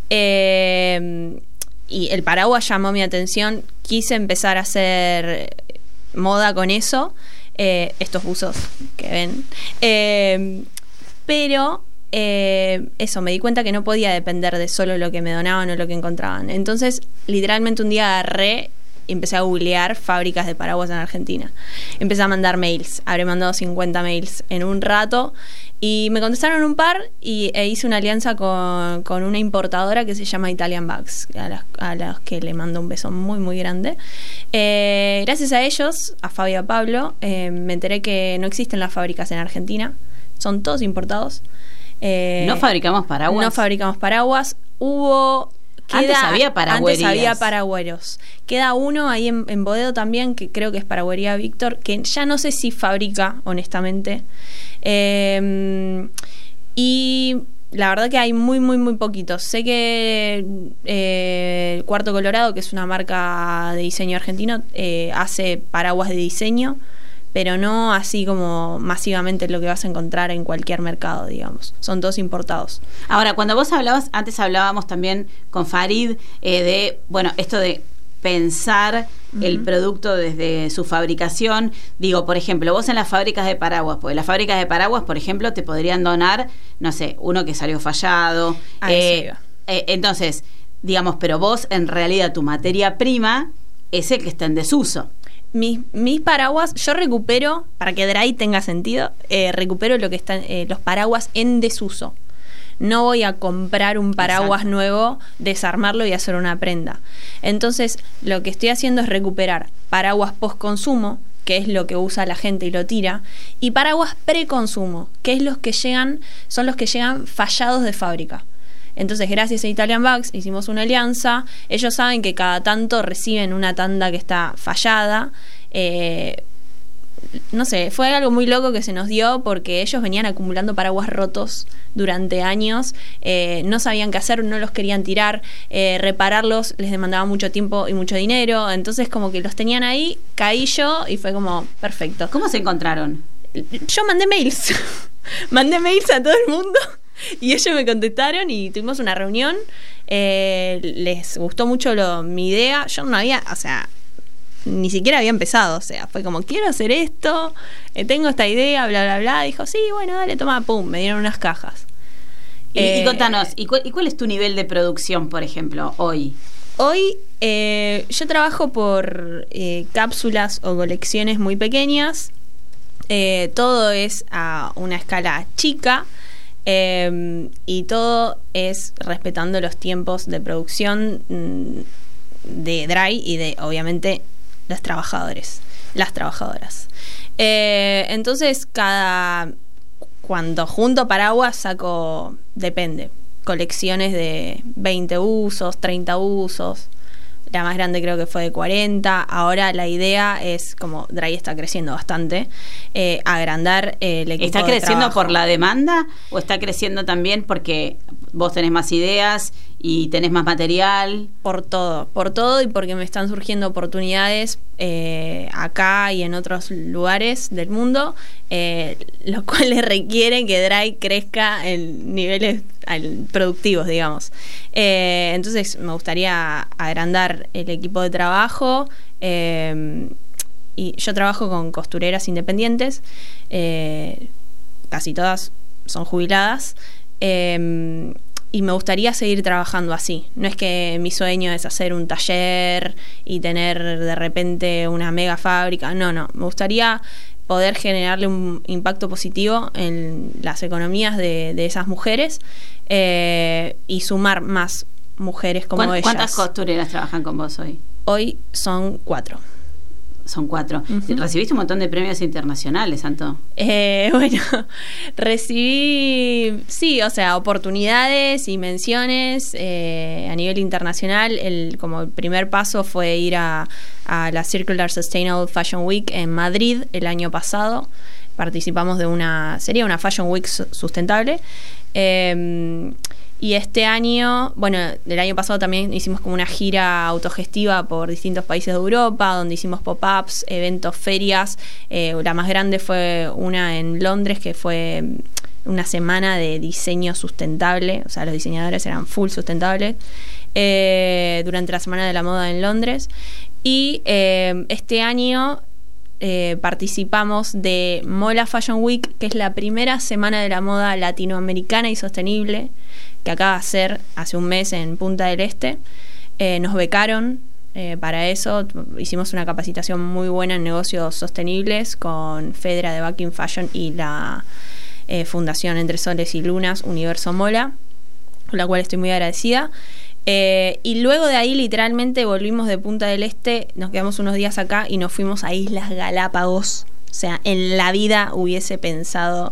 Eh, y el paraguas llamó mi atención. Quise empezar a hacer moda con eso, eh, estos buzos que ven, eh, pero eh, eso, me di cuenta que no podía depender de solo lo que me donaban o lo que encontraban. Entonces literalmente un día agarré y empecé a googlear fábricas de paraguas en Argentina. Empecé a mandar mails, habré mandado cincuenta mails en un rato y me contestaron un par y e hice una alianza con, con una importadora que se llama Italian Bags, a las, a las que le mando un beso muy muy grande. Eh, gracias a ellos, a Fabio y a Pablo, eh, me enteré que no existen las fábricas en Argentina, son todos importados. Eh, ¿No fabricamos paraguas? No fabricamos paraguas. Hubo... Queda, antes había paragüerías. Antes había paragüeros. Queda uno ahí en, en Boedo también, que creo que es Paragüería Víctor, que ya no sé si fabrica, honestamente. Eh, y la verdad que hay muy, muy, muy poquitos. Sé que eh, Cuarto Colorado, que es una marca de diseño argentino, eh, hace paraguas de diseño, pero no así como masivamente lo que vas a encontrar en cualquier mercado, digamos. Son todos importados. Ahora, cuando vos hablabas, antes hablábamos también con Farid eh, de, bueno, esto de pensar uh-huh. el producto desde su fabricación. Digo, por ejemplo, vos en las fábricas de paraguas, pues las fábricas de paraguas, por ejemplo, te podrían donar, no sé, uno que salió fallado. Eh, eh, entonces, digamos, pero vos en realidad tu materia prima es el que está en desuso. Mis, mis paraguas, yo recupero, para que Dry tenga sentido, eh, recupero lo que están eh, los paraguas en desuso. No voy a comprar un paraguas Exacto. nuevo, desarmarlo y hacer una prenda. Entonces, lo que estoy haciendo es recuperar paraguas post-consumo, que es lo que usa la gente y lo tira, y paraguas pre-consumo, que es los que llegan, son los que llegan fallados de fábrica. Entonces, gracias a Italian Bags hicimos una alianza. Ellos saben que cada tanto reciben una tanda que está fallada. Eh, no sé, fue algo muy loco que se nos dio porque ellos venían acumulando paraguas rotos durante años. Eh, no sabían qué hacer, no los querían tirar. Eh, repararlos les demandaba mucho tiempo y mucho dinero. Entonces, como que los tenían ahí, caí yo y fue como perfecto. ¿Cómo se encontraron? Yo mandé mails. mandé mails a todo el mundo. Y ellos me contestaron y tuvimos una reunión. Eh, les gustó mucho lo, mi idea. Yo no había, o sea, ni siquiera había empezado. O sea, fue como, quiero hacer esto, eh, tengo esta idea, bla, bla, bla. Dijo, sí, bueno, dale, toma, pum. Me dieron unas cajas. Y, eh, y contanos, ¿y cuál, ¿y cuál es tu nivel de producción, por ejemplo, hoy? Hoy eh, yo trabajo por eh, cápsulas o colecciones muy pequeñas. Eh, todo es a una escala chica. Eh, y todo es respetando los tiempos de producción mm, de Dry y de, obviamente, los trabajadores, las trabajadoras. Eh, entonces, cada cuando junto paraguas saco, depende, colecciones de veinte usos, treinta usos. La más grande creo que fue de cuarenta. Ahora la idea es, como Dry está creciendo bastante, eh, agrandar eh, el equipo ¿Está de creciendo trabajo. por la demanda o está creciendo también porque vos tenés más ideas y tenés más material? Por todo, por todo y porque me están surgiendo oportunidades eh, acá y en otros lugares del mundo, eh, lo cual requiere que Dry crezca en niveles productivos, digamos. Eh, entonces me gustaría agrandar el equipo de trabajo. Eh, y yo trabajo con costureras independientes, eh, casi todas son jubiladas. Eh, Y me gustaría seguir trabajando así. No es que mi sueño es hacer un taller y tener de repente una mega fábrica. No, no. Me gustaría poder generarle un impacto positivo en las economías de, de esas mujeres eh, y sumar más mujeres como ellas. ¿Cuántas costureras trabajan con vos hoy? Hoy son cuatro. Son cuatro. Uh-huh. ¿Recibiste un montón de premios internacionales, Anto? Eh, bueno, recibí, sí, o sea, oportunidades y menciones eh, a nivel internacional. El, como el primer paso fue ir a, a la Circular Sustainable Fashion Week en Madrid el año pasado. Participamos de una, sería una Fashion Week sustentable. Eh, Y este año, bueno, el año pasado también hicimos como una gira autogestiva por distintos países de Europa, donde hicimos pop-ups, eventos, ferias. Eh, la más grande fue una en Londres, que fue una semana de diseño sustentable. O sea, los diseñadores eran full sustentables. Eh, durante la Semana de la Moda en Londres. Y eh, este año eh, participamos de Mola Fashion Week, que es la primera semana de la moda latinoamericana y sostenible, que acaba de ser hace un mes en Punta del Este. Eh, nos becaron eh, para eso. Hicimos una capacitación muy buena en negocios sostenibles con Fedra de Backing Fashion y la eh, Fundación Entre Soles y Lunas Universo Mola, con la cual estoy muy agradecida. Eh, y luego de ahí literalmente volvimos de Punta del Este, nos quedamos unos días acá y nos fuimos a Islas Galápagos. O sea, en la vida hubiese pensado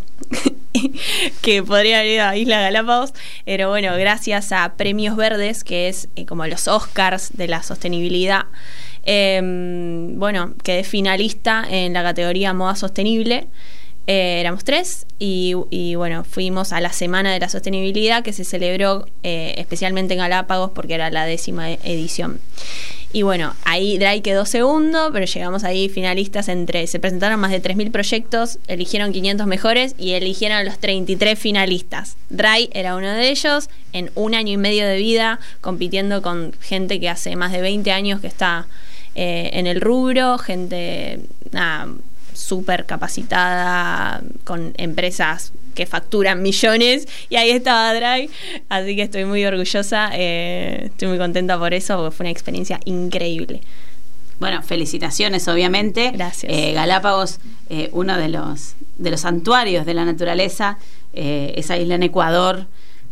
que podría ir a Islas Galápagos, pero bueno, gracias a Premios Verdes, que es eh, como los Oscars de la sostenibilidad, eh, bueno, quedé finalista en la categoría Moda Sostenible. Eh, éramos tres y, y bueno, fuimos a la Semana de la Sostenibilidad, que se celebró eh, especialmente en Galápagos porque era la décima edición. Y bueno, ahí Dry quedó segundo, pero llegamos ahí finalistas entre... Se presentaron más de tres mil proyectos, eligieron quinientos mejores y eligieron los treinta y tres finalistas. Dry era uno de ellos, en un año y medio de vida, compitiendo con gente que hace más de veinte años que está eh, en el rubro, gente... Nada, súper capacitada, con empresas que facturan millones, y ahí estaba Dry, así que estoy muy orgullosa, eh, estoy muy contenta por eso, porque fue una experiencia increíble. Bueno, felicitaciones, obviamente. Gracias. Eh, Galápagos, eh, uno de los de los santuarios de la naturaleza, eh, esa isla en Ecuador,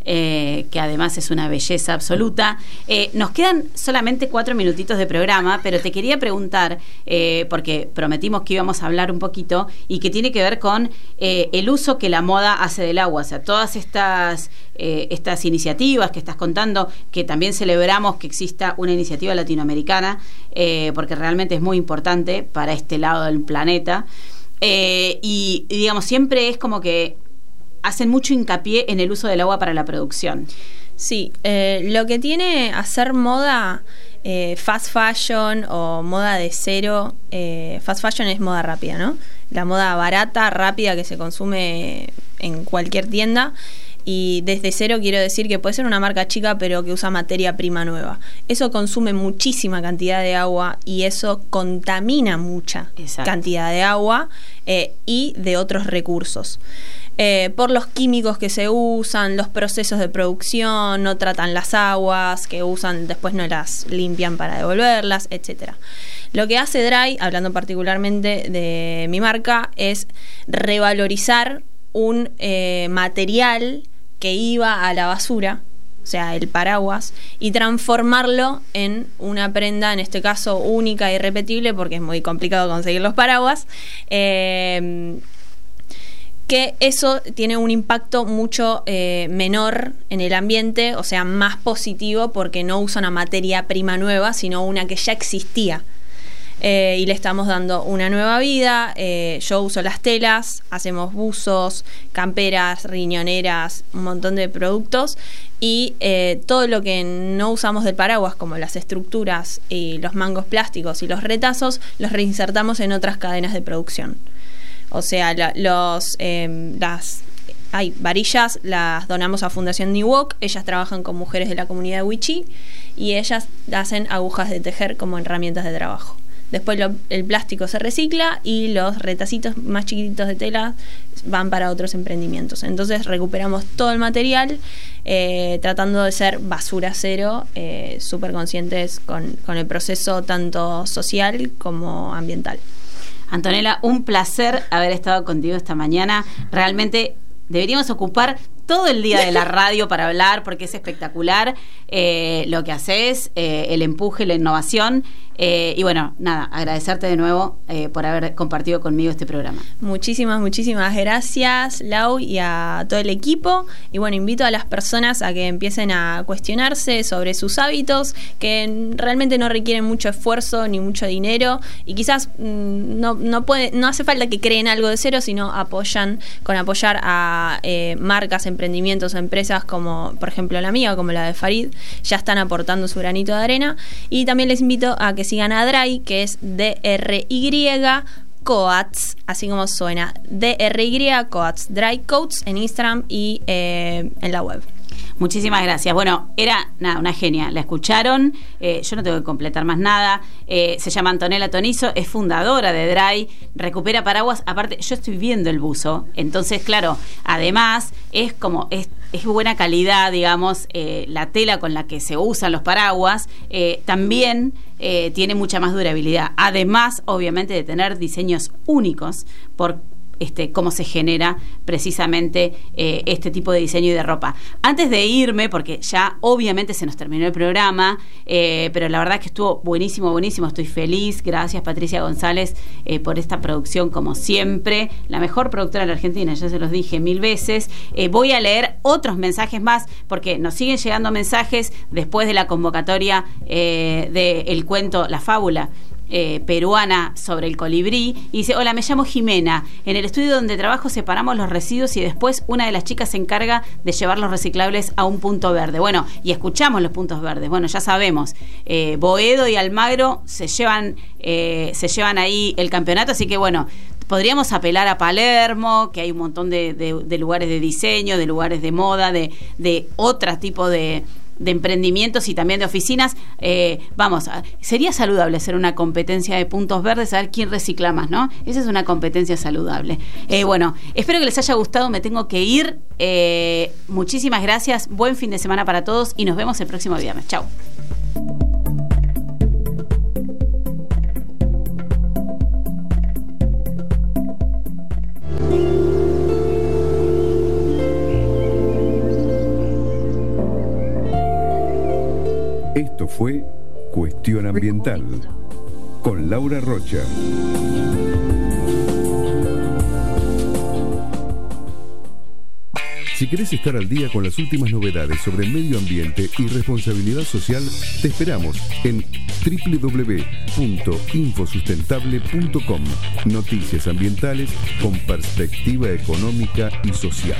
Eh, que además es una belleza absoluta. Eh, nos quedan solamente cuatro minutitos de programa, pero te quería preguntar, eh, porque prometimos que íbamos a hablar un poquito, y que tiene que ver con eh, el uso que la moda hace del agua. O sea, todas estas, eh, estas iniciativas que estás contando, que también celebramos que exista una iniciativa latinoamericana, eh, porque realmente es muy importante para este lado del planeta. Eh, y, y digamos, siempre es como que hacen mucho hincapié en el uso del agua para la producción. Sí, eh, lo que tiene hacer moda, eh, fast fashion o moda de cero, eh, fast fashion es moda rápida, ¿no? La moda barata, rápida, que se consume en cualquier tienda. Y desde cero quiero decir que puede ser una marca chica, pero que usa materia prima nueva. Eso consume muchísima cantidad de agua y eso contamina mucha Exacto. cantidad de agua eh, y de otros recursos. Eh, por los químicos que se usan, los procesos de producción, no tratan las aguas que usan, después no las limpian para devolverlas, etcétera. Lo que hace Dry, hablando particularmente de mi marca, es revalorizar un eh, material que iba a la basura, o sea, el paraguas, y transformarlo en una prenda, en este caso única e irrepetible, porque es muy complicado conseguir los paraguas, eh, que eso tiene un impacto mucho eh, menor en el ambiente, o sea, más positivo, porque no usa una materia prima nueva, sino una que ya existía. Eh, y le estamos dando una nueva vida. Eh, yo uso las telas, hacemos buzos, camperas, riñoneras, un montón de productos, y eh, todo lo que no usamos del paraguas, como las estructuras y los mangos plásticos y los retazos, los reinsertamos en otras cadenas de producción. O sea, la, los eh, las hay varillas las donamos a Fundación New Walk. Ellas trabajan con mujeres de la comunidad de Wichí y ellas hacen agujas de tejer como herramientas de trabajo. Después lo, el plástico se recicla y los retacitos más chiquititos de tela van para otros emprendimientos. Entonces recuperamos todo el material, eh, tratando de ser basura cero, eh, súper conscientes con, con el proceso tanto social como ambiental. Antonella, un placer haber estado contigo esta mañana. Realmente deberíamos ocupar todo el día de la radio para hablar, porque es espectacular eh, lo que haces, eh, el empuje, la innovación. Eh, y bueno, nada, agradecerte de nuevo eh, por haber compartido conmigo este programa. Muchísimas, muchísimas gracias, Lau, y a todo el equipo. Y bueno, invito a las personas a que empiecen a cuestionarse sobre sus hábitos, que realmente no requieren mucho esfuerzo ni mucho dinero, y quizás mmm, no, no, puede, no hace falta que creen algo de cero, sino apoyan con apoyar a eh, marcas, emprendimientos, empresas como por ejemplo la mía, como la de Farid, ya están aportando su granito de arena. Y también les invito a que sigan a Dry, que es D R Y Coats, así como suena, D R Y Coats, Dry Coats en Instagram y eh, en la web. Muchísimas gracias. Bueno, era nada, una genia. La escucharon. Eh, yo no tengo que completar más nada. Eh, se llama Antonella Tonizo, es fundadora de Dry, recupera paraguas. Aparte, yo estoy viendo el buzo. Entonces, claro, además es como es, es buena calidad, digamos, eh, la tela con la que se usan los paraguas. Eh, también eh, tiene mucha más durabilidad. Además, obviamente, de tener diseños únicos por Este, cómo se genera precisamente eh, este tipo de diseño y de ropa. Antes de irme, porque ya obviamente se nos terminó el programa, eh, pero la verdad que estuvo buenísimo, buenísimo, estoy feliz. Gracias, Patricia González, eh, por esta producción, como siempre, la mejor productora de la Argentina, ya se los dije mil veces. Eh, voy a leer otros mensajes más, porque nos siguen llegando mensajes después de la convocatoria eh, del cuento La Fábula Eh, peruana sobre el colibrí, y dice: hola, me llamo Jimena, en el estudio donde trabajo separamos los residuos y después una de las chicas se encarga de llevar los reciclables a un punto verde. Bueno, y escuchamos los puntos verdes. Bueno, ya sabemos, eh, Boedo y Almagro se llevan eh, se llevan ahí el campeonato, así que bueno, podríamos apelar a Palermo, que hay un montón de, de, de lugares de diseño, de lugares de moda, de, de otro tipo de de emprendimientos y también de oficinas. Eh, vamos, sería saludable hacer una competencia de puntos verdes, a ver quién recicla más, ¿no? Esa es una competencia saludable. Eh, bueno, espero que les haya gustado, me tengo que ir. Eh, muchísimas gracias, buen fin de semana para todos y nos vemos el próximo viernes. Chau. Esto fue Cuestión Ambiental con Laura Rocha. Si querés estar al día con las últimas novedades sobre medio ambiente y responsabilidad social, te esperamos en doble u doble u doble u punto infosustentable punto com. Noticias ambientales con perspectiva económica y social.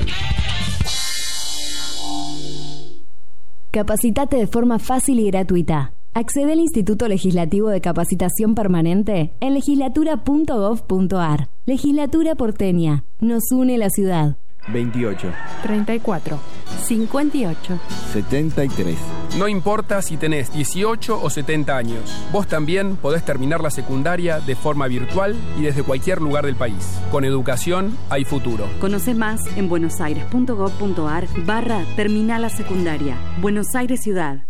Capacitate de forma fácil y gratuita. Accede al Instituto Legislativo de Capacitación Permanente en legislatura punto gov punto ar. Legislatura porteña. Nos une la ciudad. veintiocho, treinta y cuatro, cincuenta y ocho, setenta y tres. No importa si tenés dieciocho o setenta años, vos también podés terminar la secundaria de forma virtual y desde cualquier lugar del país. Con educación hay futuro. Conoce más en buenosaires punto gov punto ar barra terminal la secundaria. Buenos Aires Ciudad.